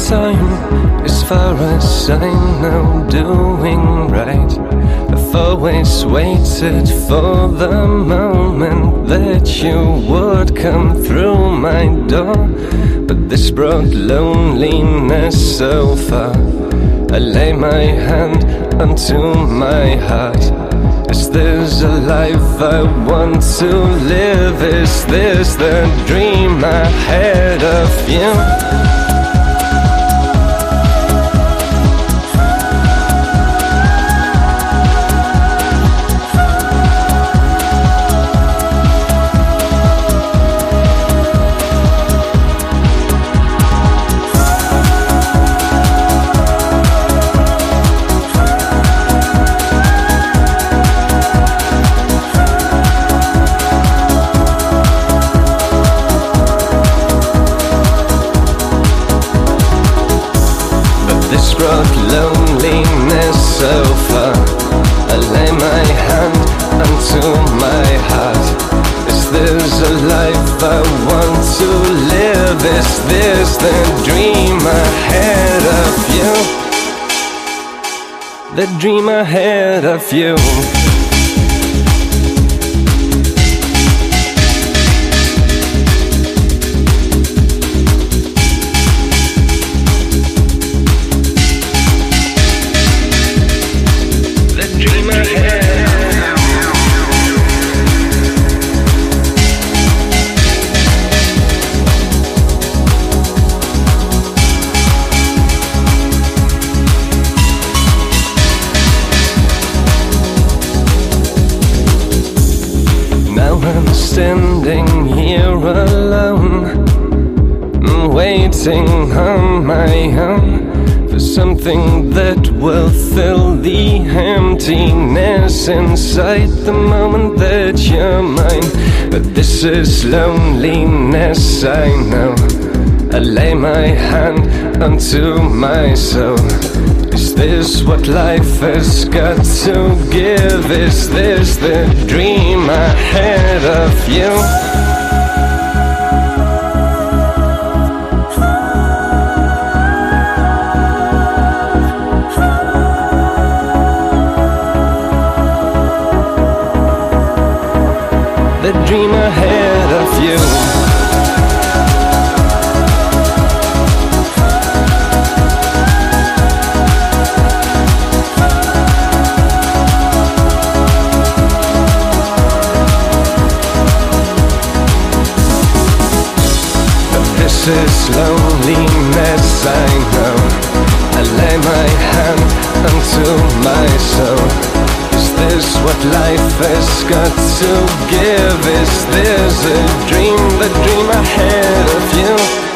time, as far as I know, doing right. I've always waited for the moment that you would come through my door, but this brought loneliness so far. I lay my hand onto my heart. Is this a life I want to live? Is this the dream I had of you? This brought loneliness so far. I lay my hand onto my heart. Is this a life I want to live? Is this the dream I had of you? The dream I had of you. Now I'm standing here alone, waiting on my own for something that will fill the emptiness inside the moment that you're mine. But this is loneliness, I know. I lay my hand onto my soul. Is this what life has got to give? Is this the dream I had of you? The dream I had of you. This is loneliness, I know. I lay my hand onto my soul. Is this what life has got to give? Is this a dream, the dream I had of you?